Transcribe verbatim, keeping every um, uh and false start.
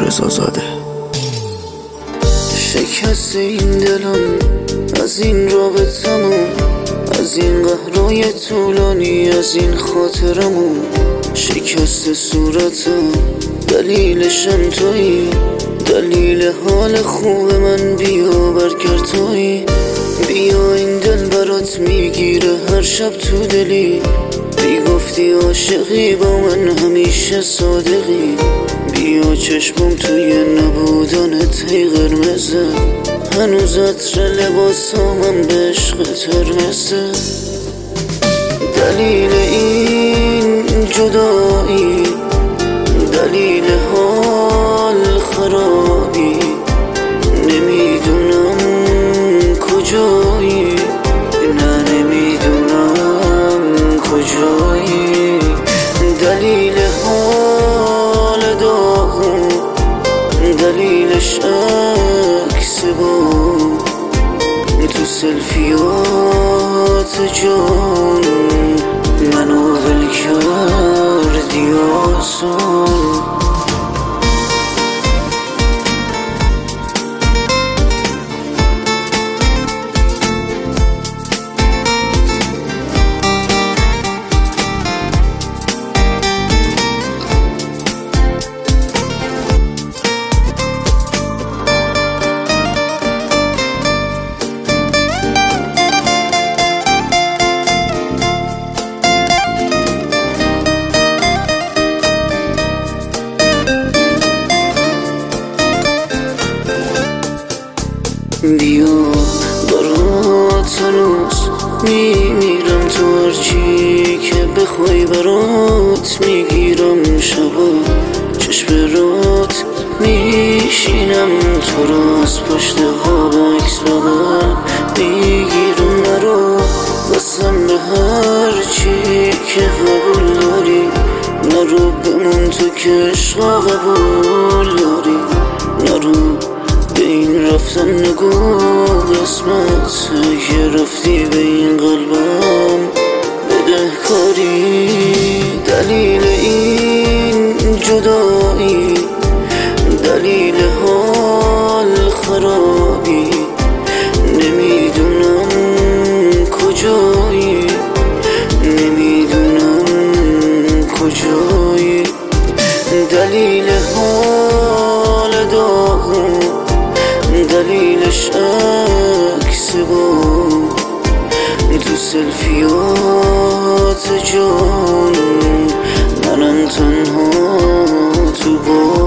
رضا زاده. شکست این دلم از این رابطمون، از این قهرهای طولانی، از این خاطرمون. شکست صورتم دلیلشم تویی، دلیل حال خوب من بیا برگرد تویی. بیا این دل برات میگیره هر شب تو دلی، میگفتی عاشقی با من همیشه صادقی. بیا چشمم توی نبودنت هی قرمزه، هنوز عطر لباسامم به عشق ترمزه. دلیل این جدایی، دلیل حال خرابی، نمیدونم کجایی، نه نمیدونم کجایی. دلیل حال داغون، دلیلش عکس بام تو سلفیات جان، منو ول کردی آسان. بیا برات هنوز میمیرم، تو هرچی که بخوای برات میگیرم. شبا چشم برات میشینم، تو را از پشت خواب عکس بغل میگیرم. نرو قسم به هرچی که قبول داری، نرو بمون تو که عشق قبول داری. نرو به این رفتن نگو قسمت که رفتی به این قلبم بدهکاری. دلیل این جدایی، دلیل حال خرابی، نمیدونم کجایی، نمیدونم کجایی. دلیل حال داغون، دلیلش عکس بام تو سلفیات جان، منم تنها تو با